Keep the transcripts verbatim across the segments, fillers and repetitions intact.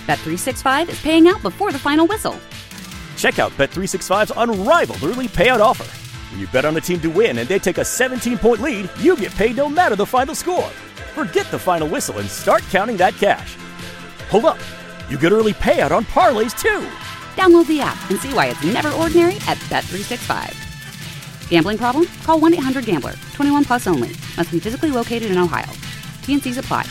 Bet three sixty-five is paying out before the final whistle. Check out Bet three sixty-five's unrivaled early payout offer. When you bet on a team to win and they take a seventeen-point lead, you get paid no matter the final score. Forget the final whistle and start counting that cash. Hold up. You get early payout on parlays, too. Download the app and see why it's never ordinary at Bet three sixty-five. Gambling problem? Call one eight hundred gambler. twenty-one plus only. Must be physically located in Ohio. T N Cs apply.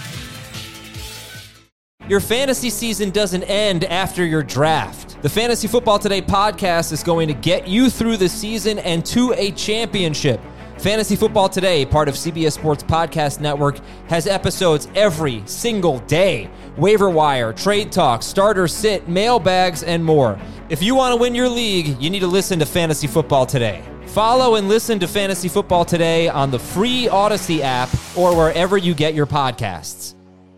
Your fantasy season doesn't end after your draft. The Fantasy Football Today podcast is going to get you through the season and to a championship. Fantasy Football Today, part of C B S Sports Podcast Network, has episodes every single day. Waiver wire, trade talk, starter sit, mailbags, and more. If you want to win your league, you need to listen to Fantasy Football Today. Follow and listen to Fantasy Football Today on the free Odyssey app or wherever you get your podcasts.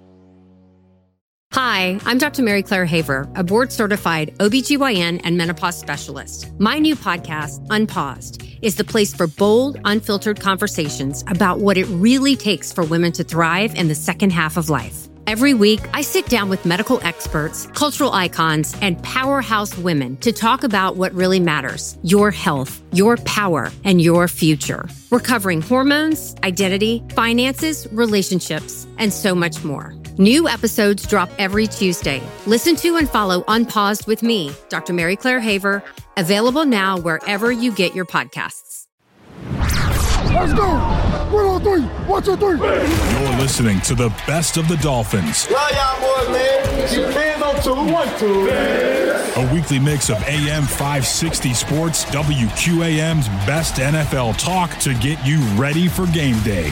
Hi, I'm Doctor Mary Claire Haver, a board-certified O B G Y N and menopause specialist. My new podcast, Unpaused, is the place for bold, unfiltered conversations about what it really takes for women to thrive in the second half of life. Every week, I sit down with medical experts, cultural icons, and powerhouse women to talk about what really matters: your health, your power, and your future. We're covering hormones, identity, finances, relationships, and so much more. New episodes drop every Tuesday. Listen to and follow Unpaused with me, Doctor Mary Claire Haver, available now wherever you get your podcasts. Let's go! one, two, three, one, two, three. You're listening to the best of the Dolphins. Love y'all boys, man. Keep hands on two, one, two. A weekly mix of A M five sixty Sports, W Q A M's best N F L talk to get you ready for game day.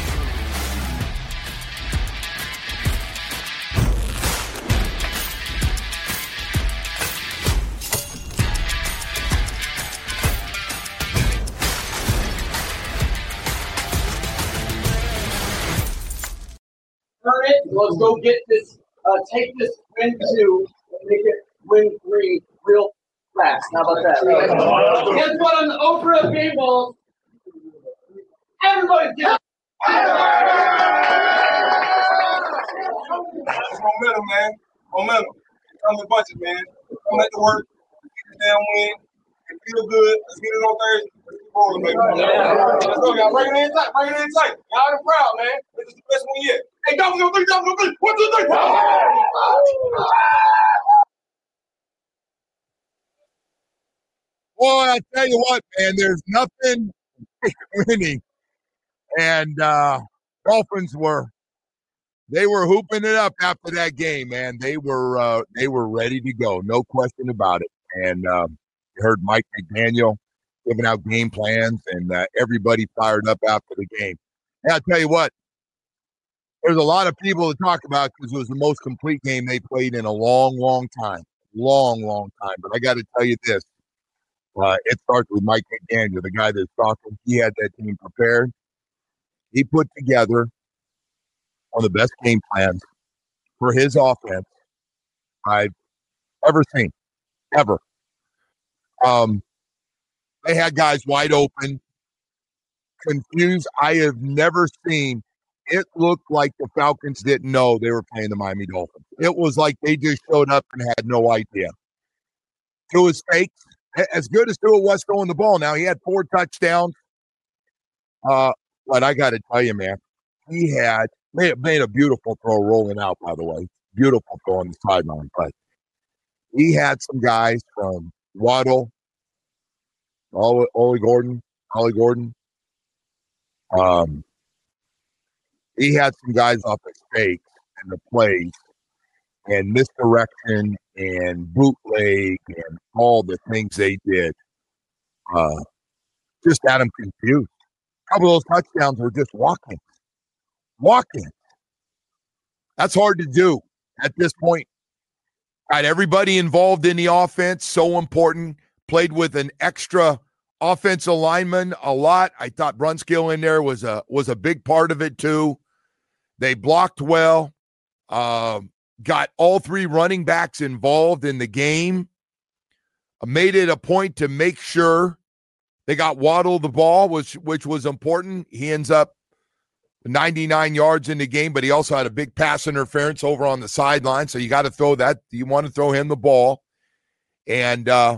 Turn it. Let's go get this. Uh, take this win two and make it win three real fast. How about that? Guess what? On the Oprah game balls, everybody's getting. That's momentum, man. Momentum. Come to budget, man. Come at the work. Get the damn win. It feel good. Let's get it on Thursday. Let's keep rolling, baby. Let's go, y'all. Bring it in tight. Bring it in tight. Y'all are proud, man. This is the best one yet. Hey, Dolphins on three, Dolphins on three. One, two, three. Boy, I tell you what, man, there's nothing like winning. And uh, Dolphins were, they were hooping it up after that game, man. They were, uh, they were ready to go, no question about it. And um, you heard Mike McDaniel giving out game plans, and uh, everybody fired up after the game. And I'll tell you what, there's a lot of people to talk about because it was the most complete game they played in a long, long time. Long, long time. But I got to tell you this. Uh, it starts with Mike McDaniel, the guy that's talking. He had that team prepared. He put together one of the best game plans for his offense I've ever seen, ever. Um, they had guys wide open, confused. I have never seen. It looked like the Falcons didn't know they were playing the Miami Dolphins. It was like they just showed up and had no idea. To his fakes, as good as Tua was throwing the ball. Now, he had four touchdowns. Uh, but I got to tell you, man, he had made, made a beautiful throw rolling out, by the way. Beautiful throw on the sideline. But he had some guys from Waddle, Ollie, Ollie Gordon, Ollie Gordon. Um, he had some guys off his fakes and the plays and misdirection and bootleg and all the things they did. Uh, just had him confused. A couple of those touchdowns were just walking. Walking. That's hard to do at this point. Got everybody involved in the offense, so important. Played with an extra offensive lineman a lot. I thought Brunskill in there was a was a big part of it too. They blocked well. Um, got all three running backs involved in the game. Made it a point to make sure they got Waddle the ball, which which was important. He ends up ninety-nine yards in the game, but he also had a big pass interference over on the sideline. So you got to throw that. You want to throw him the ball. And uh,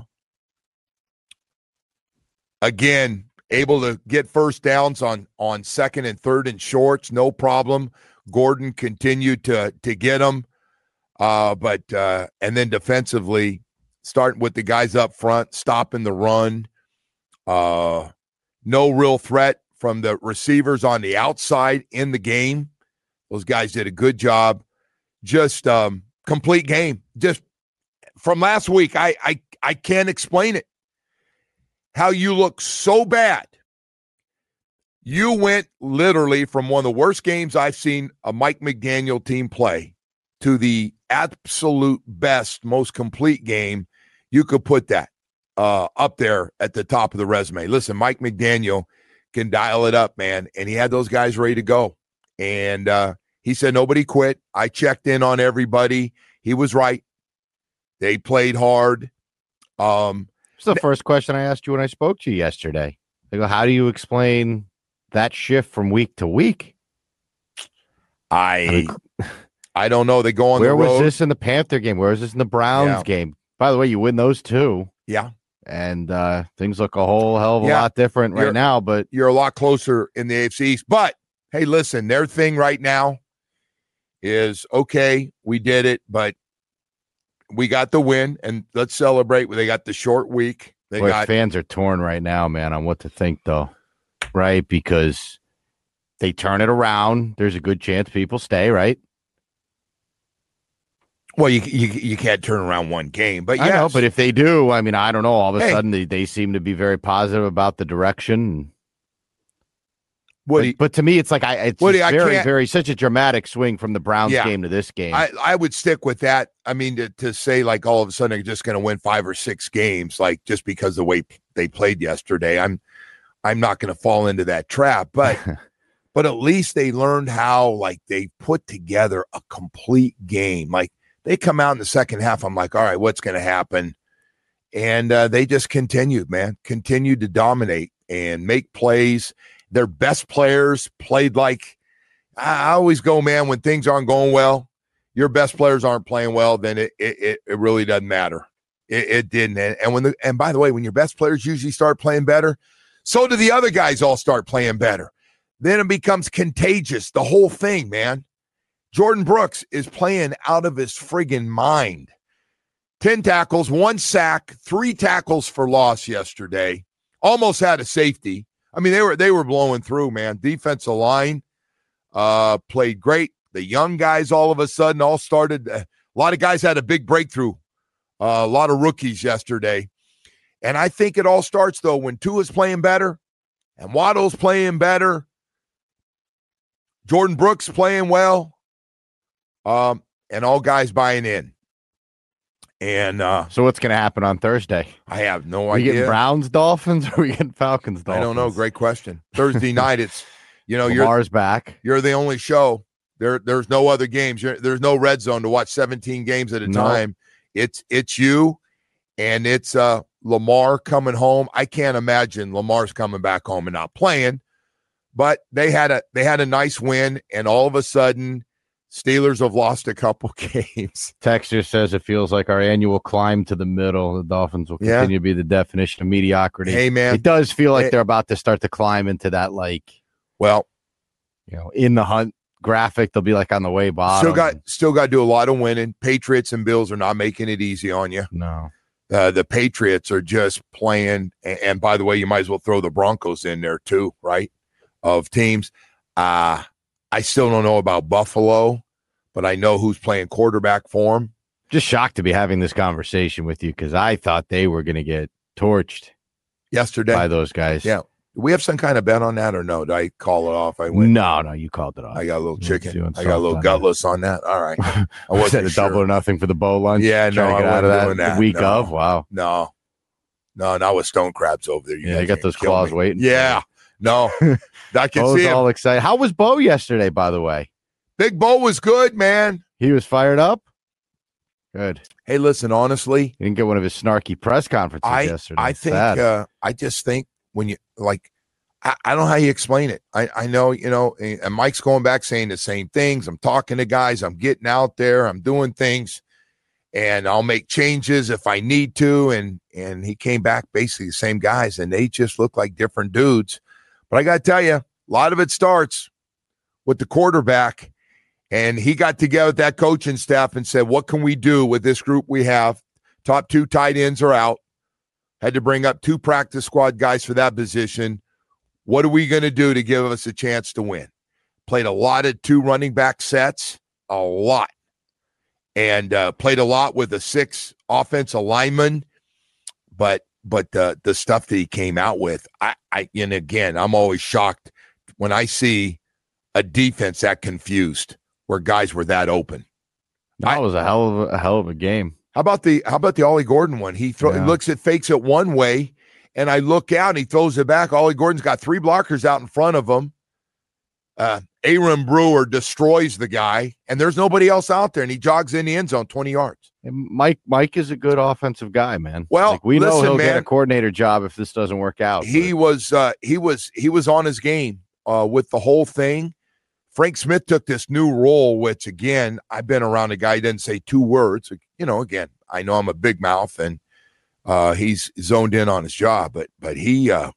again, able to get first downs on, on second and third and shorts, no problem. Gordon continued to, to get them. Uh, but uh, and then defensively, starting with the guys up front, stopping the run. Uh, no real threat from the receivers on the outside in the game. Those guys did a good job. Just um, complete game. Just from last week, I, I I can't explain it. How you look so bad. You went literally from one of the worst games I've seen a Mike McDaniel team play to the absolute best, most complete game. You could put that uh, up there at the top of the resume. Listen, Mike McDaniel can dial it up, man, and he had those guys ready to go. And uh, he said nobody quit. I checked in on everybody. He was right. They played hard. Um, it's the first question I asked you when I spoke to you yesterday. I go, how do you explain that shift from week to week? I I, mean, I don't know. They go on where the road. was this in the Panther game? Where was this in the Browns Yeah. game? By the way, you win those two. Yeah. And uh, things look a whole hell of a Yeah. lot different right You're- now. But You're a lot closer in the A F C East. But, hey, listen, their thing right now is, okay, we did it, but we got the win, and let's celebrate. They got the short week. They boy, got fans are torn right now, man, on what to think, though, right? Because they turn it around. There's a good chance people stay, right? Well, you you, you can't turn around one game, but I yes. know, but if they do, I mean, I don't know. All of a Hey. sudden, they, they seem to be very positive about the direction. What but, do you- but to me, it's like I it's Woody, just I very, can't- very such a dramatic swing from the Browns Yeah. game to this game. I, I would stick with that. I mean, to, to say like all of a sudden they're just going to win five or six games, like just because the way they played yesterday, I'm I'm not going to fall into that trap. But but at least they learned how like they put together a complete game. Like they come out in the second half, I'm like, all right, what's going to happen? And uh, they just continued, man, continued to dominate and make plays. Their best players played like. I always go, man, when things aren't going well, your best players aren't playing well, then it it, it really doesn't matter. It, it didn't. And, and when the, and by the way, when your best players usually start playing better, so do the other guys all start playing better. Then it becomes contagious, the whole thing, man. Jordan Brooks is playing out of his friggin' mind. ten tackles, one sack, three tackles for loss yesterday. Almost had a safety. I mean, they were they were blowing through, man. Defensive line uh, played great. The young guys all of a sudden all started. Uh, a lot of guys had a big breakthrough. Uh, a lot of rookies yesterday. And I think it all starts, though, when Tua's playing better and Waddle's playing better. Jordan Brooks playing well. Um, and all guys buying in. And uh, so what's going to happen on Thursday? I have no Are we idea. getting Browns Dolphins or are we getting Falcons Dolphins? I don't know. Great question. Thursday night, it's, you know, Lamar's you're back. You're the only show. There, there's no other games. You're, there's no red zone to watch seventeen games at a No. time. It's it's you, and it's uh, Lamar coming home. I can't imagine Lamar's coming back home and not playing. But they had a they had a nice win, and all of a sudden, Steelers have lost a couple games. Texter says it feels like our annual climb to the middle. The Dolphins will Yeah. continue to be the definition of mediocrity. Hey, man. It does feel like Hey. they're about to start to climb into that, like, Well, you know, in the hunt graphic. They'll be like on the way bottom. still got still got to do a lot of winning. Patriots and Bills are not making it easy on you. no. Uh, the Patriots are just playing, and, and by the way, you might as well throw the Broncos in there too, right? Of teams, uh, I still don't know about Buffalo, but I know who's playing quarterback for them. Just shocked to be having this conversation with you because I thought they were going to get torched Yesterday, by those guys. yeah. Do we have some kind of bet on that or no? Did I call it off? I went. No, no, you called it off. I got a little You're chicken. doing I got a little soft on gutless on that. All right. I Was wasn't that a sure. double or nothing for the bowl lunch? Yeah, Trying no, to get I out of wasn't that, doing that. the week No. of. Wow. No, no, not with stone crabs over there. You Yeah, guys you got ain't those kill claws me. waiting for Yeah, no, I can Bo's see him. all excited. How was Bo yesterday, by the way? Big Bo was good, man. He was fired up? Good. Hey, listen, honestly, He didn't get one of his snarky press conferences I yesterday. I think Sad. uh, I just think when you like, I, I don't know how you explain it. I, I know, you know, and Mike's going back saying the same things. I'm talking to guys. I'm getting out there. I'm doing things, and I'll make changes if I need to. And and he came back basically the same guys, and they just look like different dudes. But I got to tell you, a lot of it starts with the quarterback. And he got together with that coaching staff and said, what can we do with this group we have? Top two tight ends are out. Had to bring up two practice squad guys for that position. What are we going to do to give us a chance to win? Played a lot of two running back sets, a lot. And uh, played a lot with a six offensive lineman. But but the, the stuff that he came out with, I, I and again, I'm always shocked when I see a defense that confused, where guys were that open. That was a hell of a, a hell of a game. How about the how about the Ollie Gordon one? He throw, yeah. he looks at fakes it one way, and I look out and he throws it back. Ollie Gordon's got three blockers out in front of him. Uh, Aaron Brewer destroys the guy, and there's nobody else out there, and he jogs in the end zone twenty yards. And Mike Mike is a good offensive guy, man. Well, like, we listen, know he'll man, get a coordinator job if this doesn't work out. He but. was uh, he was he was on his game uh, with the whole thing. Frank Smith took this new role, which, again, I've been around a guy who didn't say two words. You know, again, I know I'm a big mouth, and uh, he's zoned in on his job, but but he uh,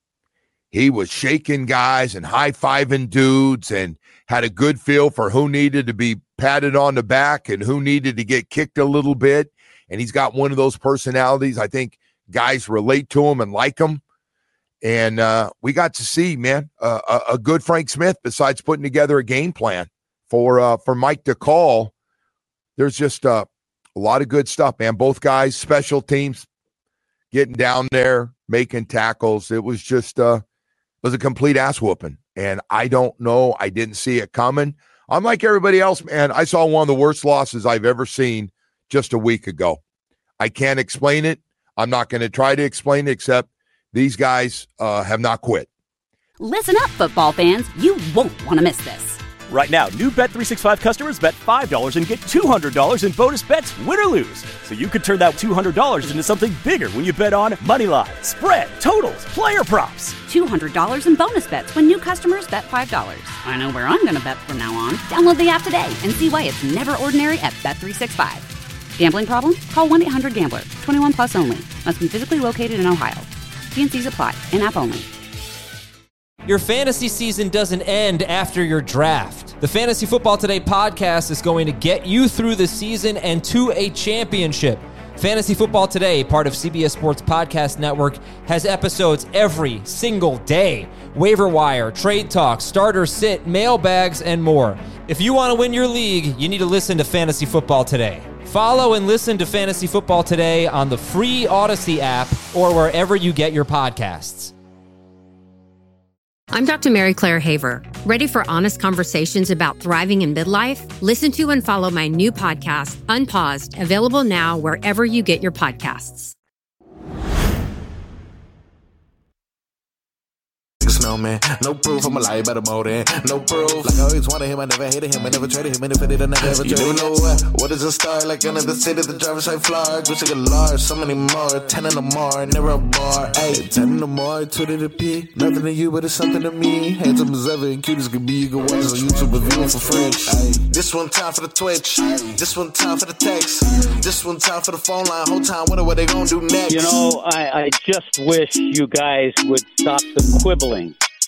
he was shaking guys and high-fiving dudes and had a good feel for who needed to be patted on the back and who needed to get kicked a little bit. And he's got one of those personalities. I think guys relate to him and like him. And uh, we got to see, man, uh, a, a good Frank Smith, besides putting together a game plan for uh, for Mike to call. There's just uh, a lot of good stuff, man. Both guys, special teams, getting down there, making tackles. It was just uh, it was a complete ass whooping. And I don't know. I didn't see it coming. I'm like everybody else, man. I saw one of the worst losses I've ever seen just a week ago. I can't explain it. I'm not going to try to explain it, except these guys uh, have not quit. Listen up, football fans. You won't want to miss this. Right now, new Bet three sixty-five customers bet five dollars and get two hundred dollars in bonus bets, win or lose. So you could turn that two hundred dollars into something bigger when you bet on money line, spread, totals, player props. two hundred dollars in bonus bets when new customers bet five dollars. I know where I'm going to bet from now on. Download the app today and see why it's never ordinary at Bet three sixty-five. Gambling problem? Call one eight hundred gambler. twenty-one plus only. Must be physically located in Ohio. T and C's apply. In-app only. Your fantasy season doesn't end after your draft. The Fantasy Football Today podcast is going to get you through the season and to a championship. Fantasy Football Today, part of C B S Sports Podcast Network, has episodes every single day. Waiver wire, trade talk, starter sit, mailbags, and more. If you want to win your league, you need to listen to Fantasy Football Today. Follow and listen to Fantasy Football Today on the free Odyssey app or wherever you get your podcasts. I'm Doctor Mary Claire Haver. Ready for honest conversations about thriving in midlife? Listen to and follow my new podcast, Unpaused, available now wherever you get your podcasts. Snowman, no proof, I'm a lie about a molding. No proof, like I always wanted him, I never hated him, I never traded him, and if I did, I never ever traded him. You don't know what, what is a star, like another city, the driver's side fly, wish I could large, so many more, ten in the more, never a bar, ayy, ten in the more, two to the P, nothing to you, but it's something to me, handsome as ever, and cute as could be, you can watch us on YouTube, review for free, ayy. This one time for the Twitch, this one time for the text, this one time for the phone line, whole time, wonder what they gonna do next. You know, I, I just wish you guys would stop the quibbling.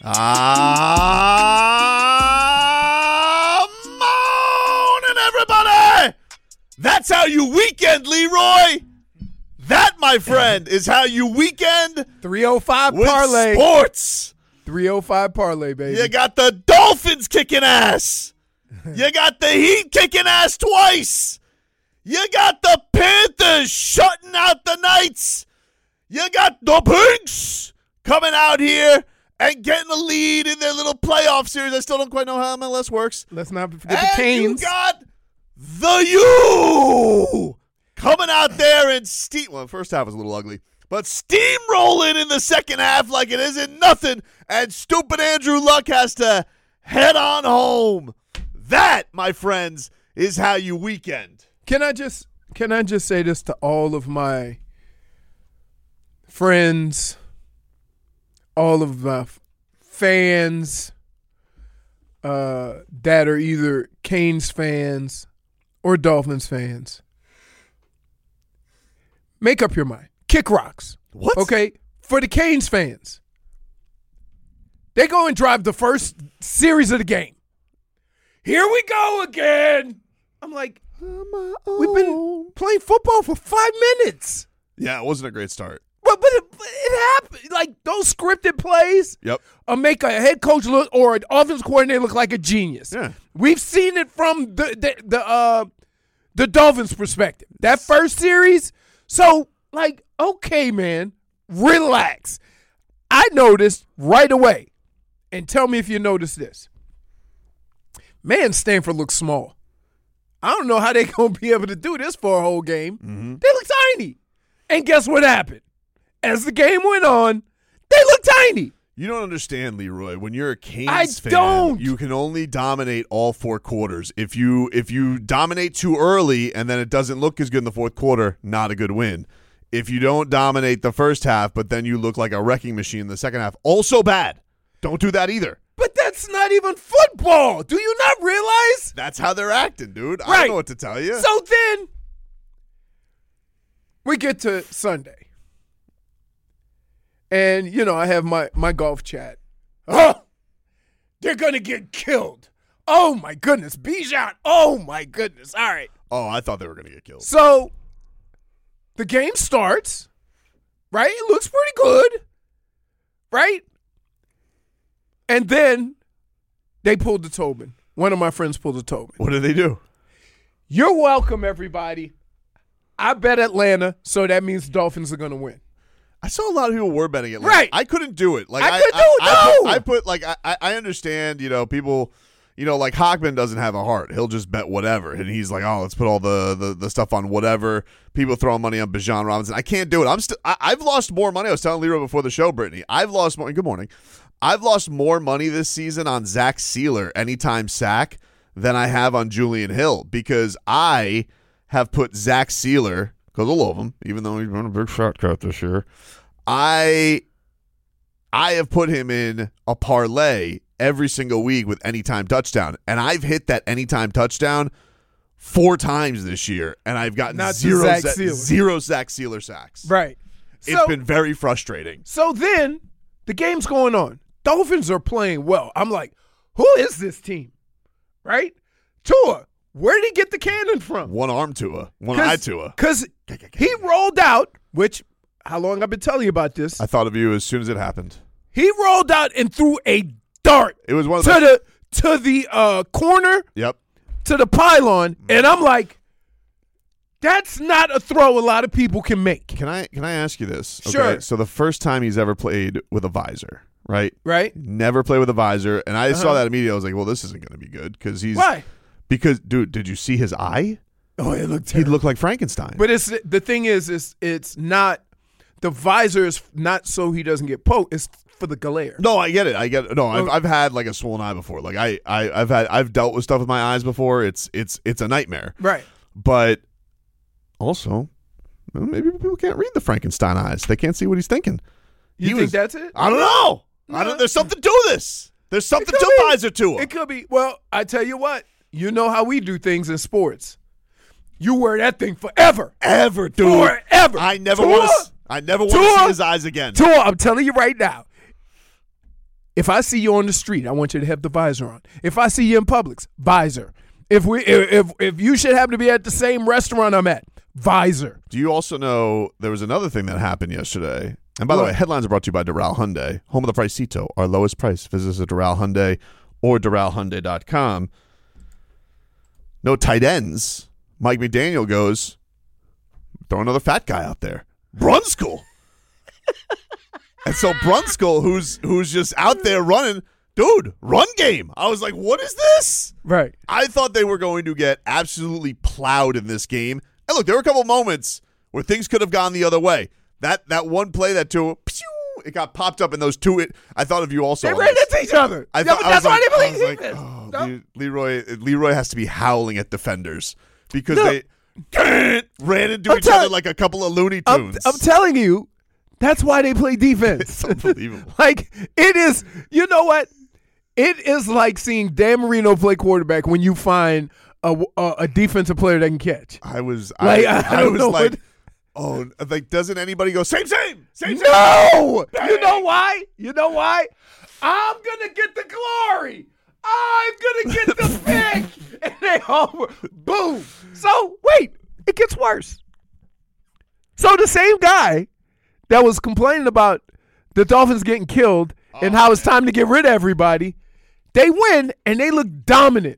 Ah, morning, everybody! That's how you weekend, Leroy. That, my friend, is how you weekend. three oh five with parlay. Sports. three oh five parlay, baby. You got the Dolphins kicking ass. You got the Heat kicking ass twice. You got the Panthers shutting out the Knights. You got the Pinks coming out here and getting the lead in their little playoff series. I still don't quite know how M L S works. Let's not forget and the Canes. You got the U coming out there and steam. Well, the first half was a little ugly, but steamrolling in the second half like it isn't nothing. And stupid Andrew Luck has to head on home. That, my friends, is how you weekend. Can I just can I just say this to all of my friends, all of my fans uh, that are either Canes fans or Dolphins fans, make up your mind. Kick rocks. What? Okay, for the Canes fans, they go and drive the first series of the game. Here we go again. I'm like, we've been playing football for five minutes. Yeah, it wasn't a great start. But, but it, it happened. Like, those scripted plays Yep. uh, make a head coach look or an offense coordinator look like a genius. Yeah. We've seen it from the the the, uh, the Dolphins' perspective. That first series. So, like, okay, man, relax. I noticed right away, and tell me if you noticed this. Man, Stanford looks small. I don't know how they're going to be able to do this for a whole game. Mm-hmm. They look tiny. And guess what happened? As the game went on, they look tiny. You don't understand, Leroy. When you're a Canes I fan, don't. you can only dominate all four quarters. If you if you dominate too early and then it doesn't look as good in the fourth quarter, not a good win. If you don't dominate the first half, but then you look like a wrecking machine in the second half, also bad. Don't do that either. But that's not even football. Do you not realize? That's how they're acting, dude. I Right. don't know what to tell you. So then we get to Sunday. And, you know, I have my, my golf chat. Oh, they're going to get killed. Oh, my goodness. Bijan. Oh, my goodness. All right. Oh, I thought they were going to get killed. So the game starts, right? It looks pretty good, right? And then they pulled the Tobin. One of my friends pulled the Tobin. What did they do? You're welcome, everybody. I bet Atlanta, so that means Dolphins are going to win. I saw a lot of people were betting Atlanta. Right. I couldn't do it. Like I I, couldn't I, do it, I put, no. I put like I, I understand, you know, people, you know, like Hockman doesn't have a heart. He'll just bet whatever. And he's like, oh, let's put all the, the, the stuff on whatever. People throwing money on Bijan Robinson. I can't do it. I'm still I, I've lost more money. I was telling Leroy before the show, Brittany. I've lost more good morning. I've lost more money this season on Zach Sealer anytime sack than I have on Julian Hill because I have put Zach Sealer, because I love him, even though he's been a big fat cat this year. I I have put him in a parlay every single week with anytime touchdown, and I've hit that anytime touchdown four times this year, and I've gotten Not zero Zach Zach Sealer. zero Zach Sealer sacks. Right. It's So- been very frustrating. So then the game's going on. Dolphins are playing well. I'm like, who is this team? Right? Tua, where did he get the cannon from? One arm Tua, one eye Tua. Because he rolled out, which, how long I've been telling you about this? I thought of you as soon as it happened. He rolled out and threw a dart It was one of to the the to the uh, corner, Yep. to the pylon, and I'm like, that's not a throw a lot of people can make. Can I can I ask you this? Sure. So the first time he's ever played with a visor, right? Right? Never played with a visor, and I saw Uh-huh. that immediately. I was like, well, this isn't going to be good because he's Why? because dude, did you see his eye? Oh, it looked He terrible. looked like Frankenstein. But it's the thing is, is it's not the visor is not so he doesn't get poked. It's for the glare. No, I get it. I get it. No, I've Oh. I've had like a swollen eye before. Like I, I I've had I've dealt with stuff with my eyes before. It's it's it's a nightmare. Right. But also, well, maybe people can't read the Frankenstein eyes. They can't see what he's thinking. You He think was- that's it? I don't know. I don't, there's something to this. There's something could to be. visor to him. It could be. Well, I tell you what. You know how we do things in sports. You wear that thing forever. Ever, dude. Forever. I never Tua, want to. I never want to Tua, see his eyes again. Tua, I'm telling you right now. If I see you on the street, I want you to have the visor on. If I see you in Publix, visor. If we, if if, if you should happen to be at the same restaurant I'm at, visor. Do you also know there was another thing that happened yesterday? And by the What? way, headlines are brought to you by Doral Hyundai, home of the Pricito, our lowest price. Visit us at Doral Hyundai or Doral Hyundai dot com. No tight ends. Mike McDaniel goes, throw another fat guy out there. Brunskill. And so Brunskill, who's who's just out there running, dude, run game. I was like, what is this? Right. I thought they were going to get absolutely plowed in this game. And look, there were a couple moments where things could have gone the other way. That that one play that two, it got popped up in those two. It, I thought of you also. They on ran this. into each other. I Yeah, thought but I that's was why like, they I believe was like, this. oh, No. Le- Leroy, Leroy has to be howling at defenders because No. they ran into I'm each telling- other like a couple of Looney I'm, Tunes. I'm telling you, That's why they play defense. It's unbelievable. Like, it is, you know what? It is like seeing Dan Marino play quarterback when you find a, a, a defensive player that can catch. I was, Like, I, I I don't was know like, what- oh, like, doesn't anybody go, same, same, same, same? No! Bang! You know why? You know why? I'm going to get the glory. I'm going to get the pick. And they all, boom. So, wait, it gets worse. So the same guy that was complaining about the Dolphins getting killed oh, and how it's time to get rid of everybody, they win and they look dominant.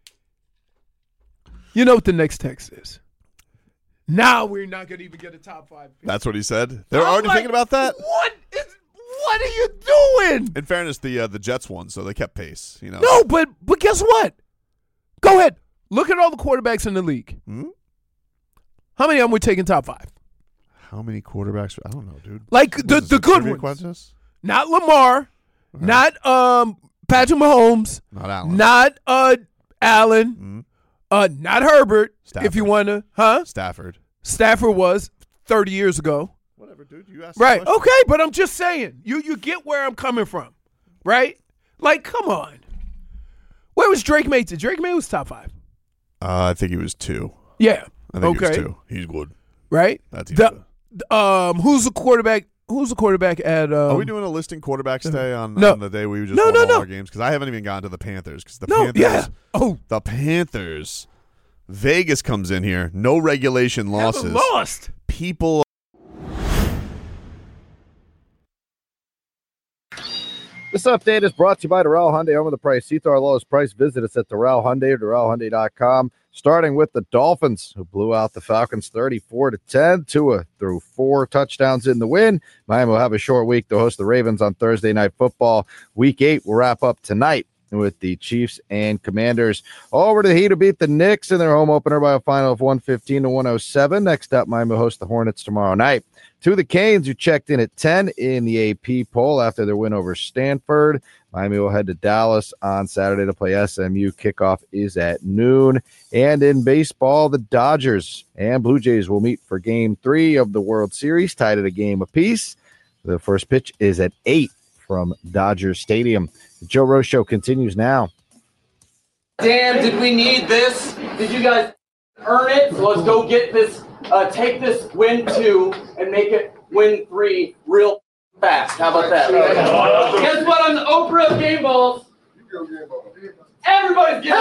You know what the next text is? Now we're not going to even get a top five pick. That's what he said. They're I'm already like, thinking about that. What is? What are you doing? In fairness, the uh, the Jets won, so they kept pace. You know. No, but but guess what? Go ahead. Look at all the quarterbacks in the league. Hmm? How many of them were taking top five? How many quarterbacks? I don't know, dude. Like What the is the this, good trivia ones. questions? Not Lamar. Okay. Not um Patrick Mahomes. Not Allen. Not uh Allen. Mhm. Uh, not Herbert. Stafford. If you want to, huh? Stafford. Stafford was thirty years ago. Whatever, dude. You asked. Right. the question. Okay, but I'm just saying. You you get where I'm coming from, right? Like, come on. Where was Drake May? Drake May was top five. Uh, I think he was two. Yeah. I think okay. he was two. He's good. Right. That's the, um. Who's the quarterback? Who's the quarterback at? Um, Are we doing a listing quarterbacks day on, no. on the day we just No, won no, all no. our games? Because I haven't even gotten to the Panthers. Because the No, Panthers, yeah. Oh. the Panthers. Vegas comes in here. No regulation losses. Haven't lost. People. This update is brought to you by Doral Hyundai. Home of the price. See through our lowest price. Visit us at Doral Hyundai or Doral Hyundai dot com. Starting with the Dolphins, who blew out the Falcons thirty-four to ten. Tua threw four touchdowns in the win. Miami will have a short week to host the Ravens on Thursday Night Football. Week eight will wrap up tonight with the Chiefs and Commanders. Over to the Heat to beat the Knicks in their home opener by a final of one fifteen to one oh seven. Next up, Miami will host the Hornets tomorrow night. To the Canes, who checked in at ten in the A P poll after their win over Stanford. Miami will head to Dallas on Saturday to play S M U. Kickoff is at noon. And in baseball, the Dodgers and Blue Jays will meet for game three of the World Series, tied at a game apiece. The first pitch is at eight from Dodger Stadium. The Joe Rose Show continues now. Damn, did we need this? Did you guys earn it? So let's go get this, uh, take this win two and make it win three real fast. How about that? Guess what on the Oprah of Game Balls? Everybody's getting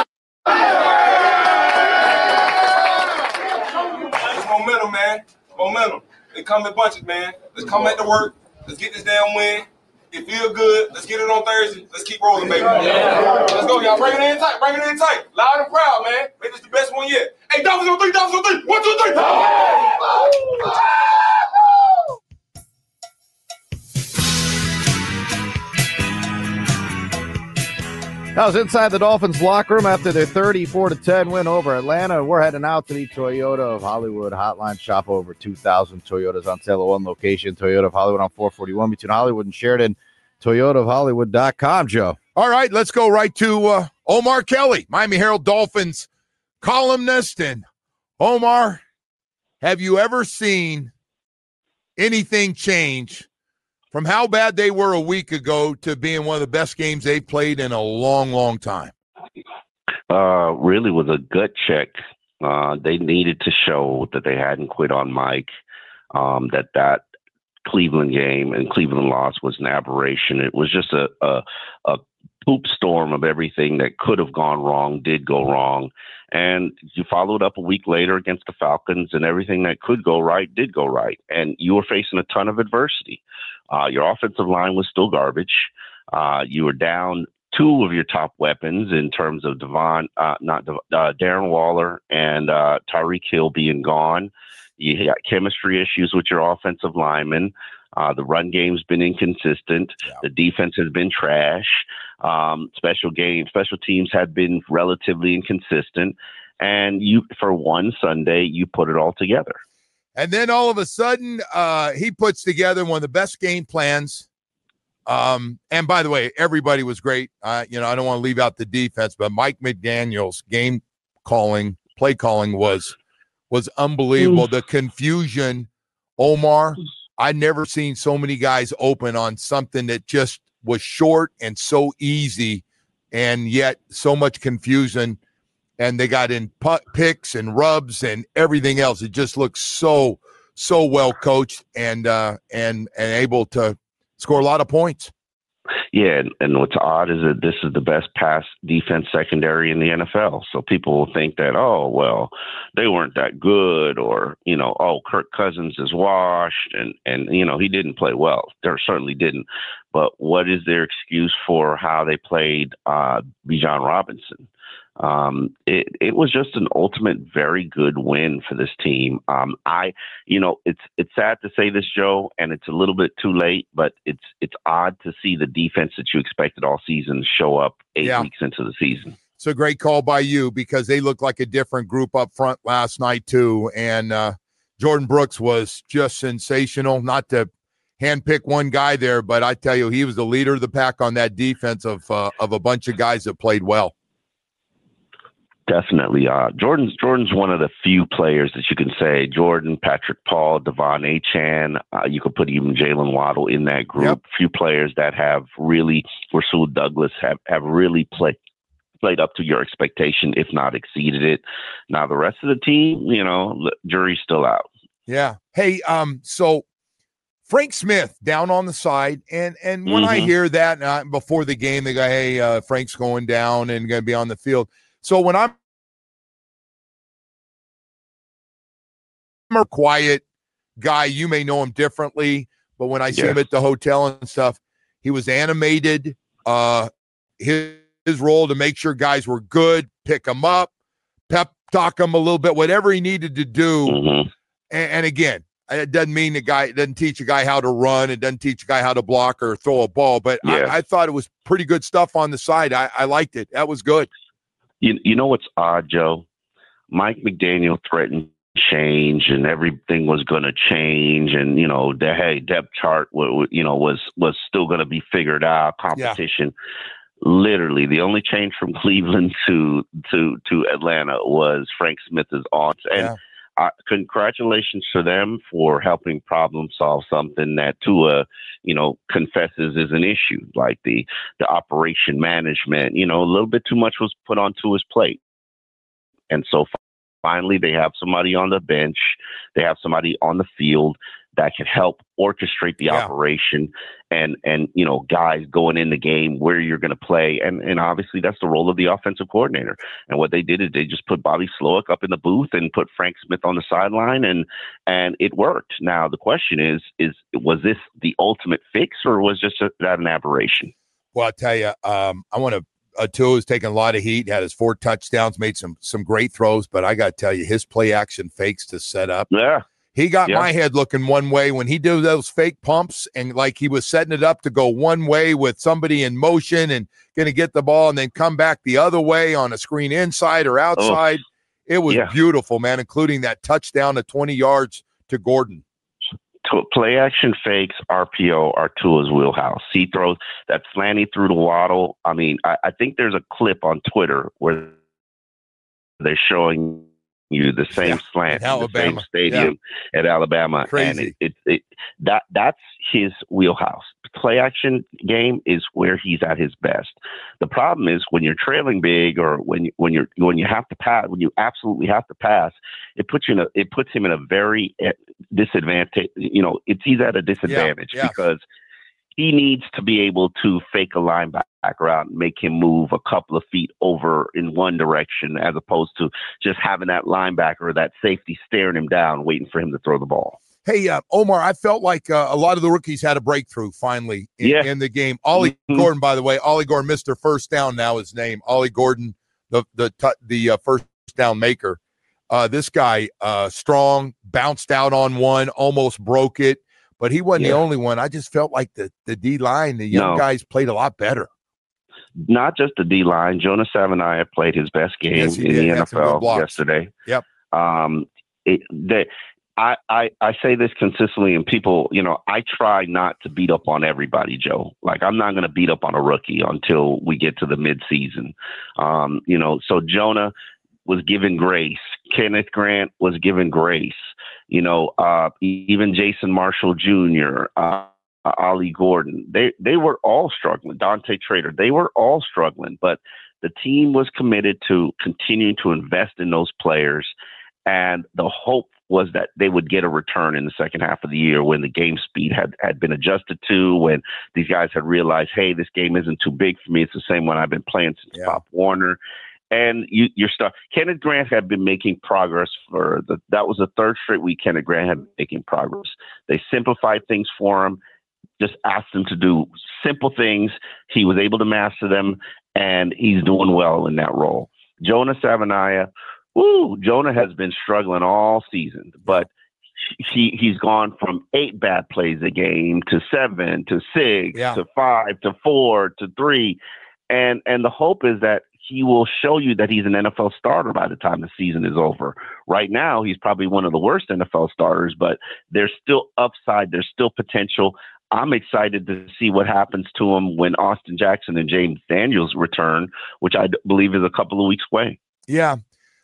It's momentum, man. Momentum. They come in bunches, man. Let's come back to work. Let's get this damn win. It feel good. Let's get it on Thursday. Let's keep rolling, baby. Yeah. Let's go, y'all. Bring it in tight. Bring it in tight. Loud and proud, man. Make this the best one yet. Hey, Dolphins on three. Dolphins on three. One, two, three. That was inside the Dolphins locker room after their thirty-four to ten win over Atlanta. We're heading out to the Toyota of Hollywood hotline. Shop over two thousand Toyotas on sale at one location. Toyota of Hollywood on four forty-one between Hollywood and Sheridan. Toyota of Hollywood dot com, Joe. All right, let's go right to uh, Omar Kelly, Miami Herald Dolphins columnist. And Omar, have you ever seen anything change from how bad they were a week ago to being one of the best games they've played in a long, long time? Uh, really was a gut check. Uh, they needed to show that they hadn't quit on Mike, um, that that Cleveland game and Cleveland loss was an aberration. It was just a, a, a poop storm of everything that could have gone wrong, did go wrong. And you followed up a week later against the Falcons, and everything that could go right did go right. And you were facing a ton of adversity. Uh, your offensive line was still garbage. Uh, you were down two of your top weapons in terms of Devon, uh, not Dev- uh, Darren Waller and uh, Tyreek Hill being gone. You got chemistry issues with your offensive linemen. Uh, the run game's been inconsistent. Yeah. The defense has been trash. Um, special game, special teams have been relatively inconsistent. And you, for one Sunday, you put it all together. And then all of a sudden, uh, he puts together one of the best game plans. Um, and by the way, everybody was great. Uh, you know, I don't want to leave out the defense, but Mike McDaniel's game calling, play calling was was unbelievable. Mm. The confusion, Omar, I'd never seen so many guys open on something that just was short and so easy, and yet so much confusion. And they got in putt picks and rubs and everything else. It just looks so, so well coached and uh, and and able to score a lot of points. Yeah, and, and what's odd is that this is the best pass defense secondary in the N F L. So people will think that, oh, well, they weren't that good, or, you know, oh, Kirk Cousins is washed, and, and you know, he didn't play well. They certainly didn't. But what is their excuse for how they played uh, Bijan Robinson? Um, it, it was just an ultimate very good win for this team. Um, I, you know, it's, it's sad to say this, Joe, and it's a little bit too late, but it's, it's odd to see the defense that you expected all season show up eight Yeah. weeks into the season. It's a great call by you, because they looked like a different group up front last night too. And uh, Jordan Brooks was just sensational. Not to handpick one guy there, but I tell you, he was the leader of the pack on that defense of, uh, of a bunch of guys that played well. Definitely. Uh, Jordan's Jordan's one of the few players that you can say, Jordan, Patrick Paul, Devon Achane, uh, you could put even Jalen Waddle in that group. Yep. Few players that have really, Rasul Douglas, have, have really played played up to your expectation, if not exceeded it. Now, the rest of the team, you know, the jury's still out. Yeah. Hey, um, so Frank Smith down on the side, and and when Mm-hmm. I hear that uh, before the game, they go, hey, uh, Frank's going down and going to be on the field. So when I'm a quiet guy, you may know him differently, but when I see Yeah. him at the hotel and stuff, he was animated. Uh, his, his role to make sure guys were good, pick them up, pep talk them a little bit, whatever he needed to do. Mm-hmm. And, and again, it doesn't mean the guy, it doesn't teach a guy how to run. It doesn't teach a guy how to block or throw a ball, but Yeah. I, I thought it was pretty good stuff on the side. I, I liked it. That was good. You, you know what's odd, Joe? Mike McDaniel threatened change, and everything was going to change, and you know the hey depth chart, w- w- you know was was still going to be figured out. Competition, literally, the only change from Cleveland to to to Atlanta was Frank Smith's odds, and. Yeah. Uh, congratulations to them for helping problem solve something that Tua, you know, confesses is an issue, like the the operation management. You know, a little bit too much was put on Tua's plate, and so finally they have somebody on the bench, they have somebody on the field that can help orchestrate the Yeah. operation, and and you know, guys going in the game where you're going to play, and and obviously that's the role of the offensive coordinator. And what they did is they just put Bobby Slowick up in the booth and put Frank Smith on the sideline, and and it worked. Now the question is is was this the ultimate fix, or was just a, that an aberration? Well, I'll tell you, um, I want to. Uh, Tua has taken a lot of heat, had his four touchdowns, made some some great throws, but I got to tell you, his play action fakes to set up. Yeah. He got Yeah. my head looking one way when he did those fake pumps, and like he was setting it up to go one way with somebody in motion and going to get the ball and then come back the other way on a screen inside or outside. It was Yeah. beautiful, man, including that touchdown of twenty yards to Gordon. To play action fakes, R P O are Tua's wheelhouse. He throws that slanty through the Waddle. I mean, I, I think there's a clip on Twitter where they're showing you the same Yeah, slant in in the same Alabama. stadium at Alabama. And Crazy. it, it, it, that that's his wheelhouse. Play action game is where he's at his best. The problem is when you're trailing big, or when you, when you're when you have to pass, when you absolutely have to pass, it puts you in a it puts him in a very eh, disadvantage. You know, it's he's at a disadvantage yeah. because he needs to be able to fake a linebacker out and make him move a couple of feet over in one direction, as opposed to just having that linebacker or that safety staring him down, waiting for him to throw the ball. Hey, uh, Omar, I felt like uh, a lot of the rookies had a breakthrough finally in, Yeah. in the game. Ollie Mhm. Gordon, by the way, Ollie Gordon, Mister First Down now his name. Ollie Gordon, the the t- the uh, first down maker. Uh, this guy, uh, strong, bounced out on one, almost broke it, but he wasn't Yeah. the only one. I just felt like the the D line, the young No. guys played a lot better. Not just the D line. Jonas Savaiinaea played his best game Yes, he in did. the Had some good N F L blocks. yesterday. Yep. Um, it, they, I, I, I say this consistently, and people, you know, I try not to beat up on everybody, Joe. Like, I'm not going to beat up on a rookie until we get to the midseason. Um, you know, so Jonah was given grace. Kenneth Grant was given grace. You know, uh, even Jason Marshall Junior, uh, Ollie Gordon, they, they were all struggling. Dante Trader, they were all struggling, but the team was committed to continuing to invest in those players. And the hope was that they would get a return in the second half of the year when the game speed had, had been adjusted to, when these guys had realized, hey, this game isn't too big for me. It's the same one I've been playing since yeah. Pop Warner. And you, you're stuck. Kenneth Grant had been making progress for the, that was the third straight week Kenneth Grant had been making progress. They simplified things for him, just asked him to do simple things. He was able to master them, and he's doing well in that role. Jonah Savaiinaea, woo, Jonah has been struggling all season, but he, he's gone from eight bad plays a game to seven to six yeah. to five to four to three. And, and the hope is that he will show you that he's an N F L starter by the time the season is over. Right now, he's probably one of the worst N F L starters, but there's still upside. There's still potential. I'm excited to see what happens to him when Austin Jackson and James Daniels return, which I believe is a couple of weeks away. Yeah.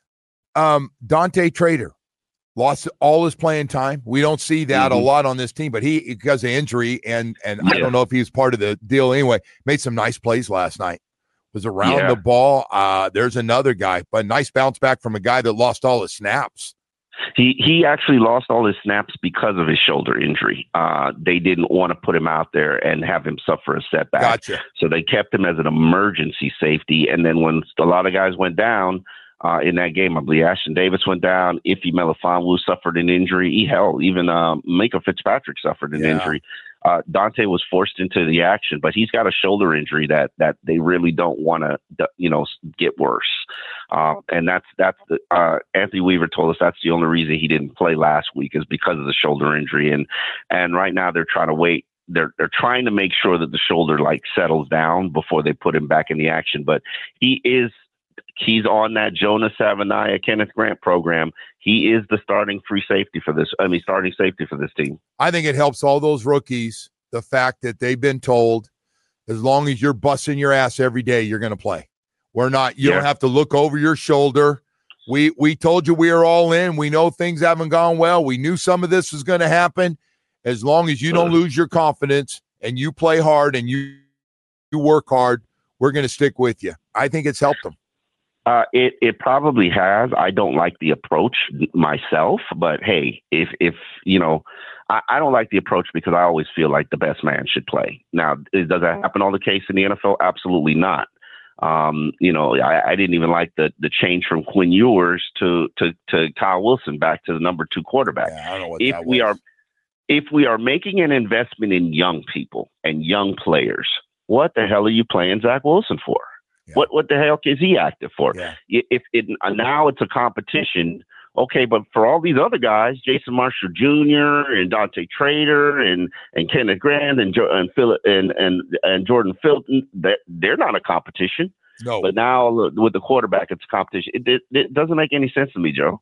Um, Dante Trader lost all his playing time. We don't see that mm-hmm. a lot on this team, but he, because of injury, and and yeah. I don't know if he was part of the deal anyway, made some nice plays last night. Was around yeah. the ball. Uh, there's another guy, but nice bounce back from a guy that lost all his snaps. He he actually lost all his snaps because of his shoulder injury. Uh, they didn't want to put him out there and have him suffer a setback. Gotcha. So they kept him as an emergency safety. And then when a lot of guys went down uh, in that game, I believe Ashton Davis went down. Ife Melifonwu suffered an injury. He hell, even uh, Minkah Fitzpatrick suffered an yeah. injury. Uh, Dante was forced into the action, but he's got a shoulder injury that that they really don't want to, you know, get worse. Uh, and that's that's the, uh, Anthony Weaver told us that's the only reason he didn't play last week is because of the shoulder injury. And and right now they're trying to wait. They're they're trying to make sure that the shoulder like settles down before they put him back in the action. But he is. He's on that Jonah Savaiinaea, Kenneth Grant program. He is the starting free safety for this. I mean, starting safety for this team. I think it helps all those rookies, the fact that they've been told, as long as you're busting your ass every day, you're going to play. We're not, you yeah. don't have to look over your shoulder. We, we told you we are all in. We know things haven't gone well. We knew some of this was going to happen. As long as you don't lose your confidence and you play hard and you, you work hard, we're going to stick with you. I think it's helped them. Uh, it it probably has. I don't like the approach myself, but hey, if if you know, I, I don't like the approach because I always feel like the best man should play. Now, does that happen all the case in the N F L? Absolutely not. Um, you know, I, I didn't even like the the change from Quinn Ewers to to to Kyle Wilson back to the number two quarterback. Yeah, I don't know what if that we was. are if we are making an investment in young people and young players, what the hell are you playing Zach Wilson for? Yeah. What what the hell is he active for? Yeah. If it now it's a competition, okay, but for all these other guys, Jason Marshall Junior and Dante Trader and, and Kenneth Grant and and Phil and, and and Jordan Filton, that they're not a competition. No. But now with the quarterback, it's a competition. It, it, it doesn't make any sense to me, Joe.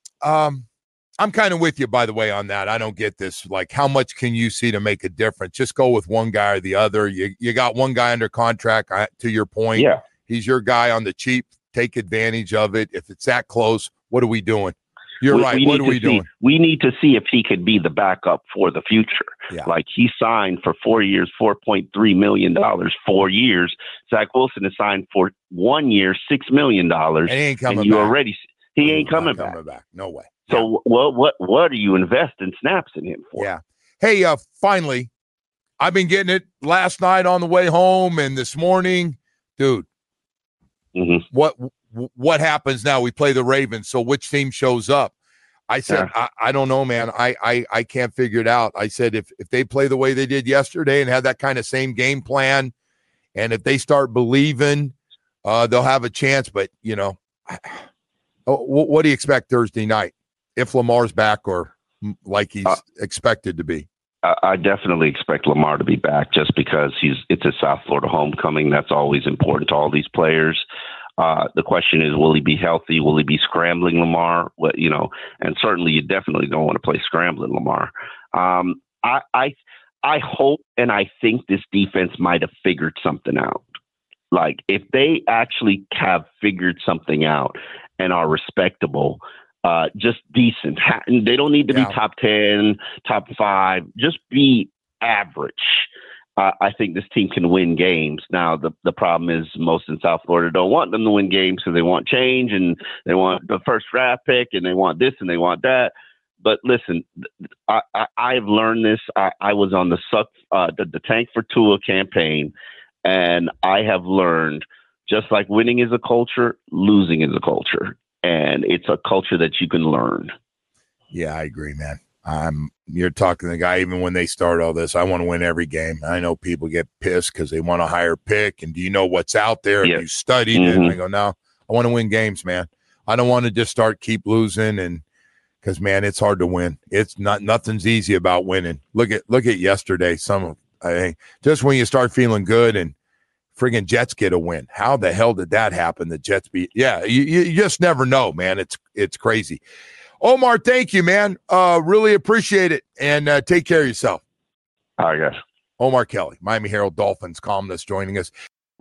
Um, I'm kind of with you, by the way, on that. I don't get this. Like, how much can you see to make a difference? Just go with one guy or the other. You you got one guy under contract. To your point, yeah. He's your guy on the cheap. Take advantage of it. If it's that close, what are we doing? You're we, right. We what are we see, doing? We need to see if he could be the backup for the future. Yeah. Like he signed for four years, four point three million dollars, four years. Zach Wilson is signed for one year, six million dollars. And he ain't coming and you back. already, he, he ain't coming, coming back. back. No way. So yeah. what, what, what do you invest in snaps in him for? Yeah. Hey, uh, finally, I've been getting it last night on the way home and this morning, dude. Mm-hmm. What what happens now? We play the Ravens, so which team shows up? I said, yeah. I, I don't know, man. I, I I can't figure it out. I said, if if they play the way they did yesterday and have that kind of same game plan, and if they start believing, uh, they'll have a chance. But, you know, what, what do you expect Thursday night if Lamar's back or like he's uh, expected to be? I definitely expect Lamar to be back just because he's it's a South Florida homecoming. That's always important to all these players. Uh, the question is, will he be healthy? Will he be scrambling Lamar? What, you know, and certainly you definitely don't want to play scrambling Lamar. Um, I, I, I hope and I think this defense might have figured something out. Like if they actually have figured something out and are respectable, uh, just decent. Ha- they don't need to Yeah. be top ten, top five. Just be average. Uh, I think this team can win games. Now, the, the problem is most in South Florida don't want them to win games because they want change and they want the first draft pick and they want this and they want that. But listen, I, I, I've learned this. I, I was on the, suck, uh, the the Tank for Tua campaign, and I have learned just like winning is a culture, losing is a culture. And it's a culture that you can learn. Yeah, I agree, man. I'm you're talking to the guy, even when they start all this, I want to win every game. I know people get pissed because they want a higher pick. And do you know what's out there? Yeah. Have you studied Mhm. it? And I go, no, I want to win games, man. I don't want to just start keep losing. And because, man, it's hard to win. It's not, nothing's easy about winning. Look at, look at yesterday. Some of, I think just when you start feeling good and friggin' Jets get a win. How the hell did that happen? The Jets beat. Yeah. You, you just never know, man. It's, it's crazy. Omar, thank you, man. Uh, really appreciate it. And uh, take care of yourself. All right, guys. Omar Kelly, Miami Herald Dolphins columnist, joining us.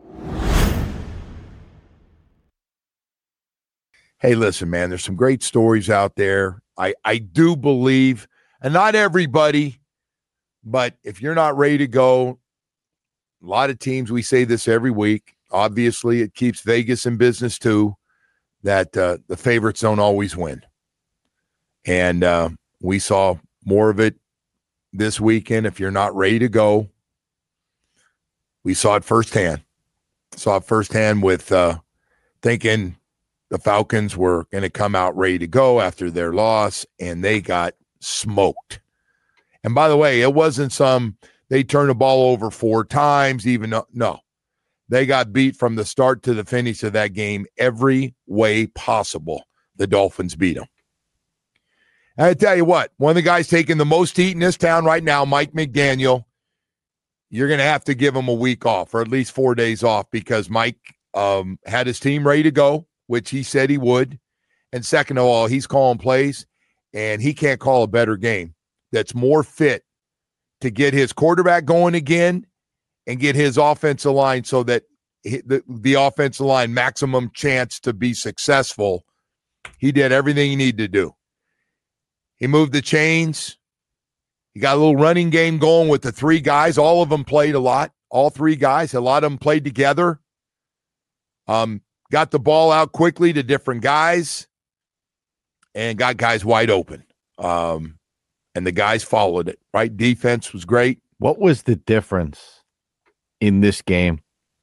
Hey, listen, man, there's some great stories out there. I, I do believe, and not everybody, but if you're not ready to go, a lot of teams, we say this every week. Obviously, it keeps Vegas in business too, that uh, the favorites don't always win. And uh, we saw more of it this weekend. If you're not ready to go, we saw it firsthand. Saw it firsthand with uh, thinking the Falcons were going to come out ready to go after their loss, and they got smoked. And by the way, it wasn't some they turned the ball over four times, even though, no. They got beat from the start to the finish of that game every way possible. The Dolphins beat them. I tell you what, one of the guys taking the most heat in this town right now, Mike McDaniel, you're going to have to give him a week off or at least four days off because Mike um, had his team ready to go, which he said he would. And second of all, he's calling plays, and he can't call a better game that's more fit to get his quarterback going again and get his offensive line so that the, the offensive line maximum chance to be successful. He did everything he needed to do. He moved the chains. He got a little running game going with the three guys. All of them played a lot. All three guys, a lot of them played together. Um, got the ball out quickly to different guys and got guys wide open. Um, and the guys followed it, right? Defense was great. What was the difference in this game?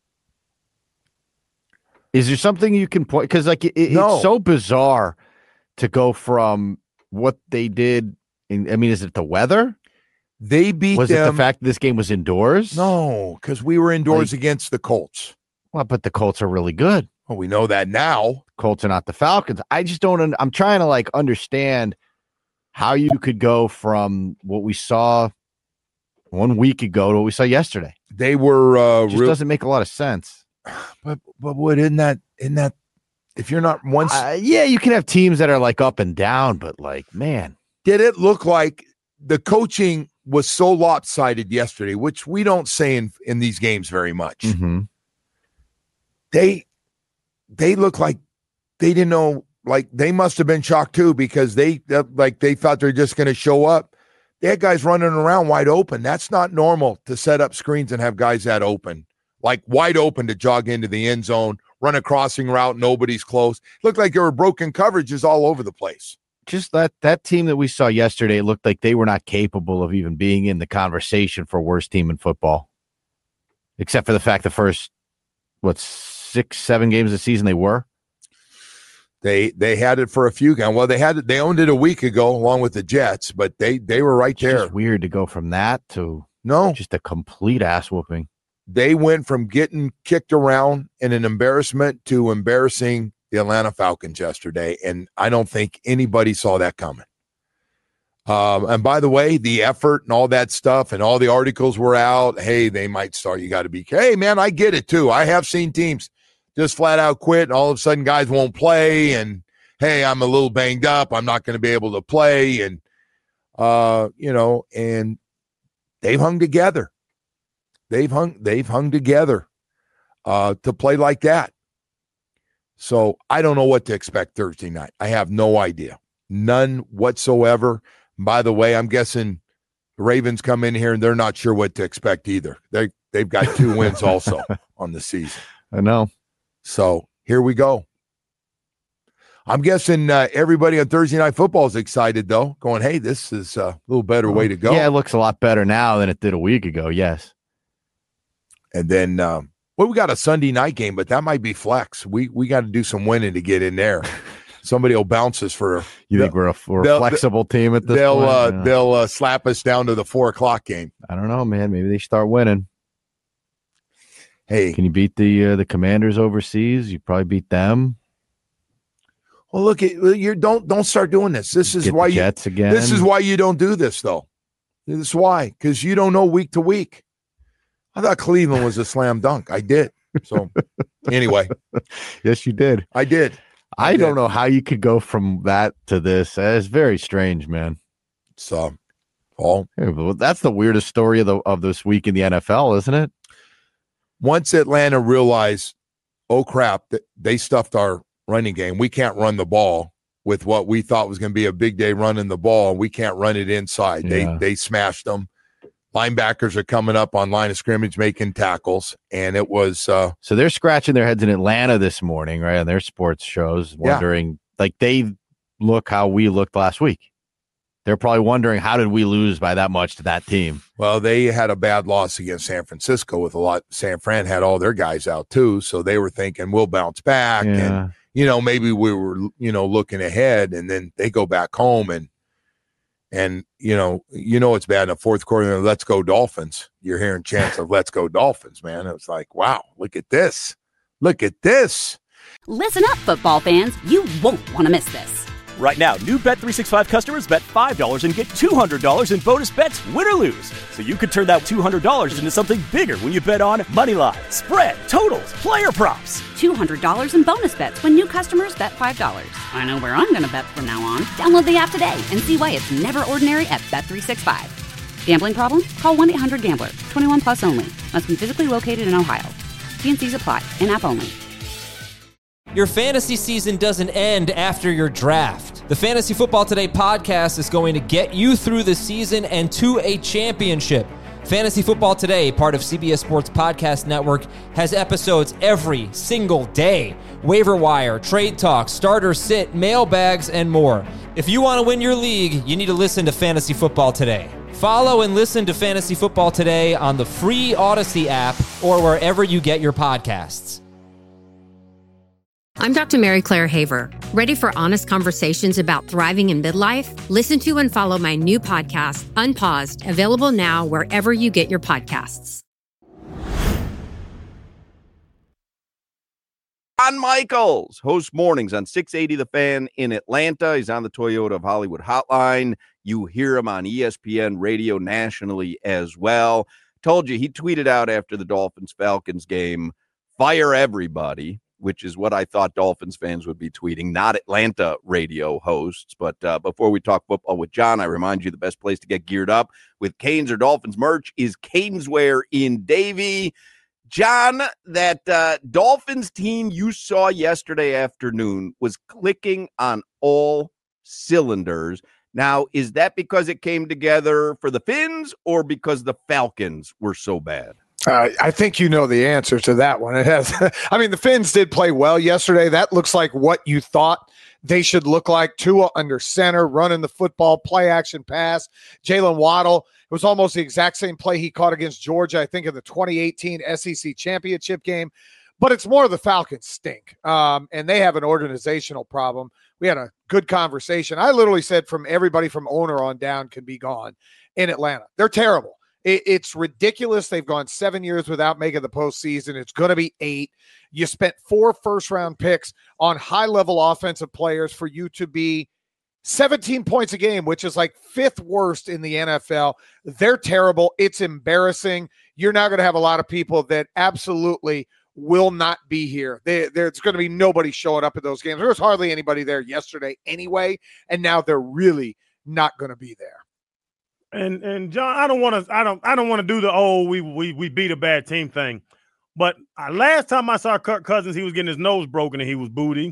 Is there something you can point? Because like it, No. it's so bizarre to go from what they did. In, I mean, is it the weather? They beat Was them. it the fact that this game was indoors? No, because we were indoors Like- against the Colts. Well, but the Colts are really good. Well, we know that now. Colts are not the Falcons. I just don't. un- I'm trying to like understand how you could go from what we saw one week ago to what we saw yesterday. They were uh, It just real, doesn't make a lot of sense. but but what isn't that? Isn't that if you're not once? Uh, yeah, you can have teams that are like up and down, but like, man, Did it look like the coaching was so lopsided yesterday, which we don't say in, in these games very much. mm-hmm. They they look like they didn't know, like they must have been shocked too, because they uh, like they thought they're just going to show up. They had guys running around wide open. That's not normal to set up screens and have guys that open, like wide open to jog into the end zone, run a crossing route, nobody's close. Looked like there were broken coverages all over the place. just that that team that we saw yesterday looked like they were not capable of even being in the conversation for worst team in football, except for the fact the first what six, seven games of the season they were. They they had it for a few games. Well, they had it. They owned it a week ago, along with the Jets, but they they were right It's there. just weird to go from that to no, just a complete ass whooping. They went from getting kicked around in an embarrassment to embarrassing the Atlanta Falcons yesterday, and I don't think anybody saw that coming. Um, and by the way, the effort and all that stuff and all the articles were out. Hey, they might start. You got to be. Hey, man, I get it too. I have seen teams just flat out quit, and all of a sudden guys won't play, and hey, I'm a little banged up. I'm not going to be able to play, and uh, you know, and they've hung together. They've hung. They've hung together uh, to play like that. So I don't know what to expect Thursday night. I have no idea. None whatsoever. By the way, I'm guessing the Ravens come in here and they're not sure what to expect either. They, they've got two wins also on the season. I know. So here we go. I'm guessing uh, everybody on Thursday Night Football is excited, though, going, hey, this is a little better way to go. Yeah, it looks a lot better now than it did a week ago, yes. And then, um, well, we got a Sunday night game, but that might be flex. We we got to do some winning to get in there. Somebody will bounce us for. You think we're a, we're a flexible team at this they'll, point? Uh, Yeah. They'll uh, slap us down to the four o'clock game. I don't know, man. Maybe they start winning. Hey, can you beat the uh, the Commanders overseas? You probably beat them. Well, look, you don't don't start doing this. This is Get why the you. Jets again. This is why you don't do this, though. This is why, because you don't know week to week. I thought Cleveland was a slam dunk. I did. So, anyway, yes, you did. I did. I, I don't did. know how you could go from that to this. It's very strange, man. So, Paul, Hey, well, that's the weirdest story of the of this week in the N F L, isn't it? once Atlanta realized, oh crap, that they stuffed our running game. We can't run the ball with what we thought was going to be a big day running the ball. We can't run it inside. Yeah. They they smashed them. Linebackers are coming up on line of scrimmage making tackles, and it was uh, So they're scratching their heads in Atlanta this morning, right, on their sports shows, Yeah. wondering, like, they look how we looked last week. They're probably wondering, how did we lose by that much to that team? well, they had a bad loss against San Francisco with a lot. San Fran had all their guys out too, so they were thinking we'll bounce back, Yeah. and you know maybe we were you know looking ahead, and then they go back home and. And, you know, you know it's bad in the fourth quarter. Let's go Dolphins. You're hearing chants of let's go Dolphins, man. It was like, wow, look at this. Look at this. Listen up, football fans. You won't want to miss this. Right now, new Bet three sixty-five customers bet five dollars and get two hundred dollars in bonus bets, win or lose. So you could turn that two hundred dollars into something bigger when you bet on money line, spread, totals, player props. two hundred dollars in bonus bets when new customers bet five dollars. I know where I'm going to bet from now on. Download the app today and see why it's never ordinary at Bet three sixty-five. Gambling problem? Call one eight hundred gambler. twenty-one plus only. Must be physically located in Ohio. T and C's apply. In-app only. Your fantasy season doesn't end after your draft. The Fantasy Football Today podcast is going to get you through the season and to a championship. Fantasy Football Today, part of C B S Sports Podcast Network, has episodes every single day. Waiver wire, trade talk, starter sit, mailbags, and more. If you want to win your league, you need to listen to Fantasy Football Today. Follow and listen to Fantasy Football Today on the free Odyssey app or wherever you get your podcasts. I'm Doctor Mary Claire Haver. Ready for honest conversations about thriving in midlife? Listen to and follow my new podcast, Unpaused, available now wherever you get your podcasts. John Michaels hosts mornings on six eighty The Fan in Atlanta. He's on the Toyota of Hollywood hotline. You hear him on E S P N radio nationally as well. Told you, he tweeted out after the Dolphins-Falcons game, fire everybody, which is what I thought Dolphins fans would be tweeting, not Atlanta radio hosts. But uh, before we talk football with John, I remind you the best place to get geared up with Canes or Dolphins merch is Caneswear in Davie. John, that uh, Dolphins team you saw yesterday afternoon was clicking on all cylinders. Now, is that because it came together for the Fins or because the Falcons were so bad? Uh, I think you know the answer to that one. It has. I mean, the Fins did play well yesterday. That looks like what you thought they should look like. Tua under center, running the football, play action pass. Jalen Waddle. It was almost the exact same play he caught against Georgia, I think, in the twenty eighteen S E C championship game. But it's more the Falcons stink, um, and they have an organizational problem. We had a good conversation. I literally said from everybody from owner on down can be gone in Atlanta. They're terrible. It's ridiculous. They've gone seven years without making the postseason. It's going to be eight. You spent four first-round picks on high-level offensive players for you to be seventeen points a game, which is like fifth worst in the N F L. They're terrible. It's embarrassing. You're now going to have a lot of people that absolutely will not be here. They, there's going to be nobody showing up at those games. There was hardly anybody there yesterday anyway, and now they're really not going to be there. And and John, I don't want to, I don't, I don't want to do the oh we we we beat a bad team thing. But uh, last time I saw Kirk Cousins, he was getting his nose broken and he was booty.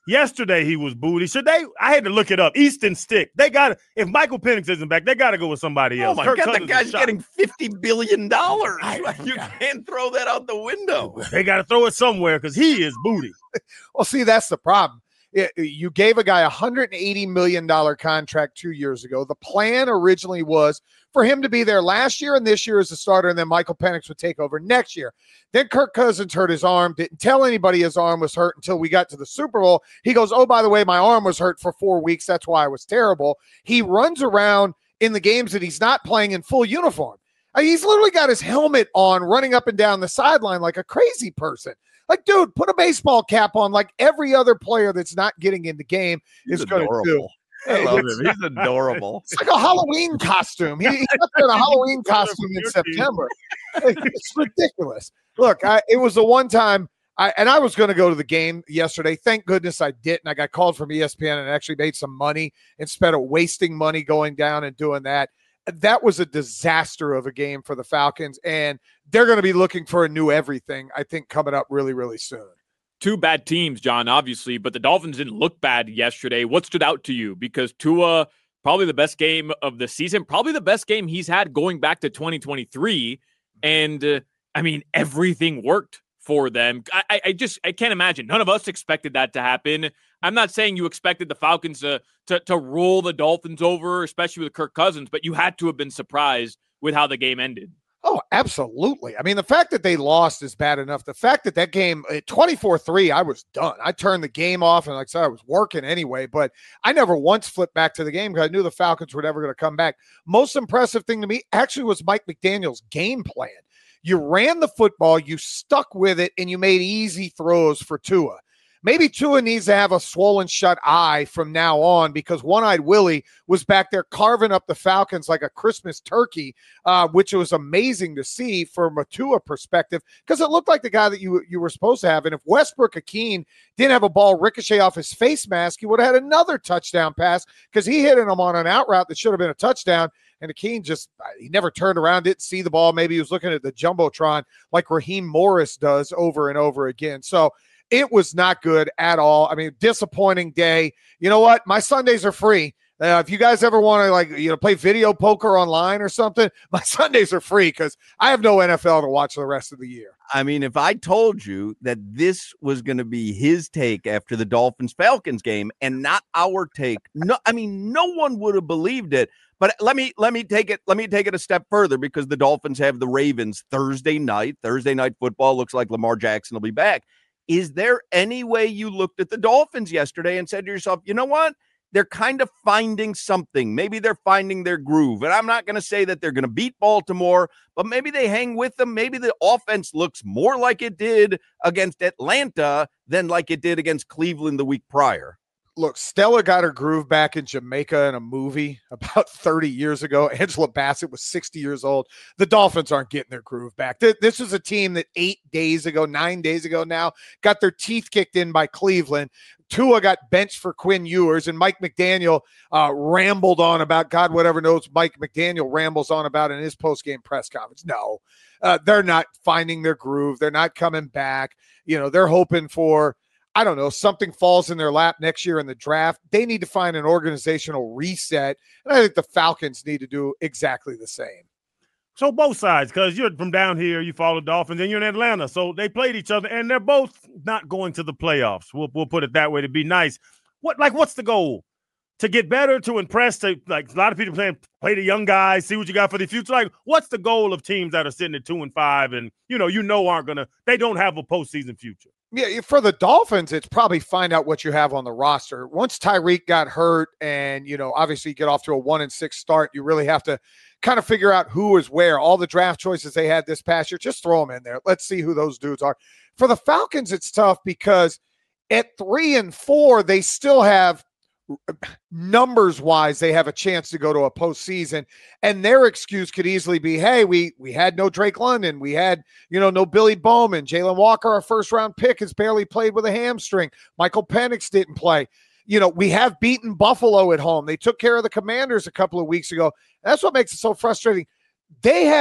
Yesterday he was booty. Should they? I had to look it up. Easton Stick. They got to. If Michael Penix isn't back, they got to go with somebody else. Oh my Kirk God, the Cousins guy's is shot. getting fifty billion dollars. You can't throw that out the window. They got to throw it somewhere because he is booty. Well, see, that's the problem. It, you gave a guy a one hundred eighty million dollars contract two years ago. The plan originally was for him to be there last year and this year as a starter, and then Michael Penix would take over next year. Then Kirk Cousins hurt his arm, didn't tell anybody his arm was hurt until we got to the Super Bowl. He goes, oh, by the way, my arm was hurt for four weeks. That's why I was terrible. He runs around in the games that he's not playing in full uniform. I mean, he's literally got his helmet on, running up and down the sideline like a crazy person. Like, dude, put a baseball cap on like every other player that's not getting in the game He's is going to do. I love him. He's adorable. It's like a Halloween costume. He, he's up there in a Halloween costume in September. It's ridiculous. Look, I, it was the one time, I, and I was going to go to the game yesterday. Thank goodness I didn't. I got called from E S P N and actually made some money instead of wasting money going down and doing that. That was a disaster of a game for the Falcons, and they're going to be looking for a new everything, I think, coming up really, really soon. Two bad teams, John, obviously, but the Dolphins didn't look bad yesterday. What stood out to you? Because Tua, probably the best game of the season, probably the best game he's had going back to twenty twenty-three. And, uh, I mean, everything worked for them. I, I just I can't imagine. None of us expected that to happen. I'm not saying you expected the Falcons to, to, to roll the Dolphins over, especially with Kirk Cousins, but you had to have been surprised with how the game ended. Oh, absolutely. I mean, the fact that they lost is bad enough. The fact that that game, twenty-four three, I was done. I turned the game off, and like I said, I was working anyway, but I never once flipped back to the game because I knew the Falcons were never going to come back. Most impressive thing to me actually was Mike McDaniel's game plan. You ran the football, you stuck with it, and you made easy throws for Tua. Maybe Tua needs to have a swollen shut eye from now on because One-Eyed Willie was back there carving up the Falcons like a Christmas turkey, uh, which was amazing to see from a Tua perspective because it looked like the guy that you, you were supposed to have. And if Westbrook-Ikhine didn't have a ball ricochet off his face mask, he would have had another touchdown pass because he hit him on an out route that should have been a touchdown. And Ikhine just, he never turned around, didn't see the ball. Maybe he was looking at the Jumbotron like Raheem Morris does over and over again. So it was not good at all. I mean, disappointing day. You know what? My Sundays are free. Uh, if you guys ever want to, like, you know, play video poker online or something, my Sundays are free because I have no N F L to watch the rest of the year. I mean, if I told you that this was going to be his take after the Dolphins-Falcons game and not our take, no, I mean, no one would have believed it. But let me let me take it let me take it a step further because the Dolphins have the Ravens Thursday night. Thursday night football looks like Lamar Jackson will be back. Is there any way you looked at the Dolphins yesterday and said to yourself, you know what? They're kind of finding something. Maybe they're finding their groove. And I'm not going to say that they're going to beat Baltimore, but maybe they hang with them. Maybe the offense looks more like it did against Atlanta than like it did against Cleveland the week prior. Look, Stella got her groove back in Jamaica in a movie about thirty years ago. Angela Bassett was sixty years old. The Dolphins aren't getting their groove back. This is a team that eight days ago, nine days ago now, got their teeth kicked in by Cleveland. Tua got benched for Quinn Ewers, and Mike McDaniel uh, rambled on about, God, whatever knows Mike McDaniel rambles on about in his post-game press conference. No, uh, they're not finding their groove. They're not coming back. You know, they're hoping for, I don't know, something falls in their lap next year in the draft. They need to find an organizational reset, and I think the Falcons need to do exactly the same. So both sides, because you're from down here, you follow Dolphins, and you're in Atlanta. So they played each other, and they're both not going to the playoffs. We'll we'll put it that way to be nice. What like what's the goal? To get better, to impress, to like a lot of people saying, play the young guys, see what you got for the future. Like, what's the goal of teams that are sitting at two and five, and you know, you know, aren't gonna, they don't have a postseason future. Yeah, for the Dolphins, it's probably find out what you have on the roster. Once Tyreek got hurt, and you know, obviously get off to a one and six start, you really have to kind of figure out who is where. All the draft choices they had this past year, just throw them in there. Let's see who those dudes are. For the Falcons, it's tough because at three and four, they still have, numbers wise, they have a chance to go to a postseason, and their excuse could easily be, hey, we we had no Drake London, we had, you know, no Billy Bowman, Jalen Walker, our first round pick, has barely played with a hamstring, Michael Penix didn't play. You know, we have beaten Buffalo at home. They took care of the Commanders a couple of weeks ago. That's what makes it so frustrating. They have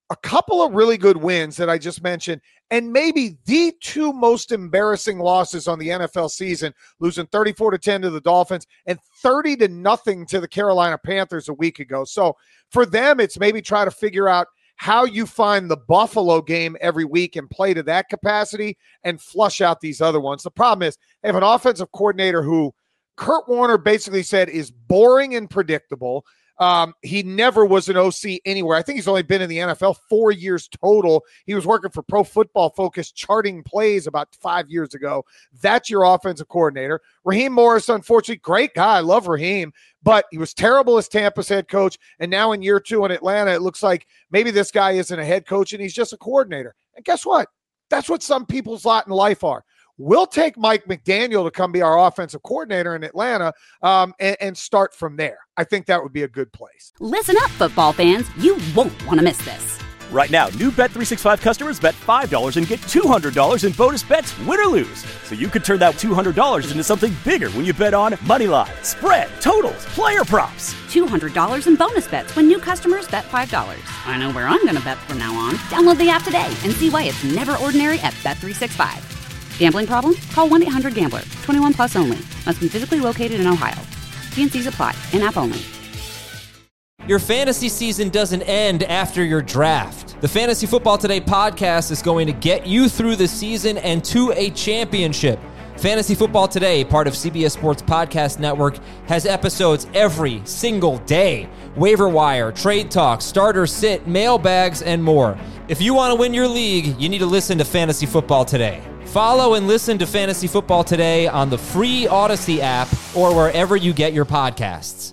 a couple of really good wins that I just mentioned, and maybe the two most embarrassing losses on the N F L season, losing thirty-four to ten to the Dolphins and thirty to nothing to the Carolina Panthers a week ago. So for them, it's maybe try to figure out how you find the Buffalo game every week and play to that capacity and flush out these other ones. The problem is they have an offensive coordinator who Kurt Warner basically said is boring and predictable. Um, he never was an O C anywhere. I think he's only been in the N F L four years total. He was working for Pro Football Focus, charting plays about five years ago. That's your offensive coordinator. Raheem Morris, unfortunately, great guy. I love Raheem, but he was terrible as Tampa's head coach. And now in year two in Atlanta, it looks like maybe this guy isn't a head coach and he's just a coordinator. And guess what? That's what some people's lot in life are. We'll take Mike McDaniel to come be our offensive coordinator in Atlanta um, and, and start from there. I think that would be a good place. Listen up, football fans. You won't want to miss this. Right now, new Bet three sixty-five customers bet five dollars and get two hundred dollars in bonus bets, win or lose. So you could turn that two hundred dollars into something bigger when you bet on moneyline, spread, totals, player props. two hundred dollars in bonus bets when new customers bet five dollars. I know where I'm going to bet from now on. Download the app today and see why it's never ordinary at Bet three sixty-five. Gambling problem? Call one eight hundred gambler. twenty-one plus only. Must be physically located in Ohio. T and C's apply. In-app only. Your fantasy season doesn't end after your draft. The Fantasy Football Today podcast is going to get you through the season and to a championship. Fantasy Football Today, part of C B S Sports Podcast Network, has episodes every single day. Waiver wire, trade talk, starter sit, mailbags, and more. If you want to win your league, you need to listen to Fantasy Football Today. Follow and listen to Fantasy Football Today on the free Odyssey app or wherever you get your podcasts.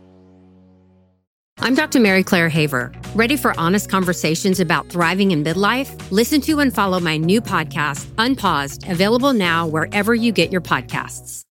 I'm Doctor Mary Claire Haver. Ready for honest conversations about thriving in midlife? Listen to and follow my new podcast, Unpaused, available now wherever you get your podcasts.